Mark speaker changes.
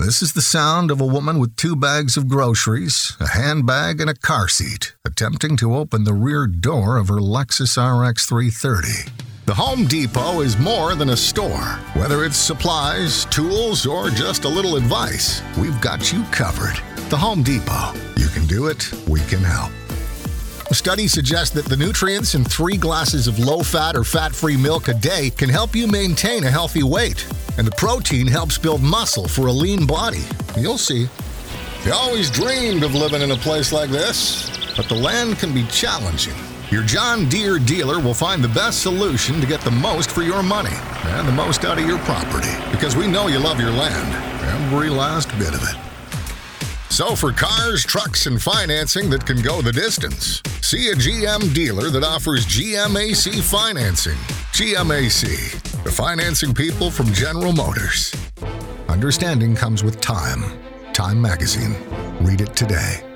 Speaker 1: This is the sound of a woman with 2 bags of groceries, a handbag, and a car seat, attempting to open the rear door of her Lexus RX 330. The Home Depot is more than a store. Whether it's supplies, tools, or just a little advice, we've got you covered. The Home Depot. You can do it, we can help. Studies suggest that the nutrients in 3 glasses of low-fat or fat-free milk a day can help you maintain a healthy weight. And the protein helps build muscle for a lean body. You'll see. You always dreamed of living in a place like this, but the land can be challenging. Your John Deere dealer will find the best solution to get the most for your money and the most out of your property, because we know you love your land, every last bit of it. So for cars, trucks, and financing that can go the distance, see a GM dealer that offers GMAC financing. GMAC, the financing people from General Motors. Understanding comes with time. Time Magazine. Read it today.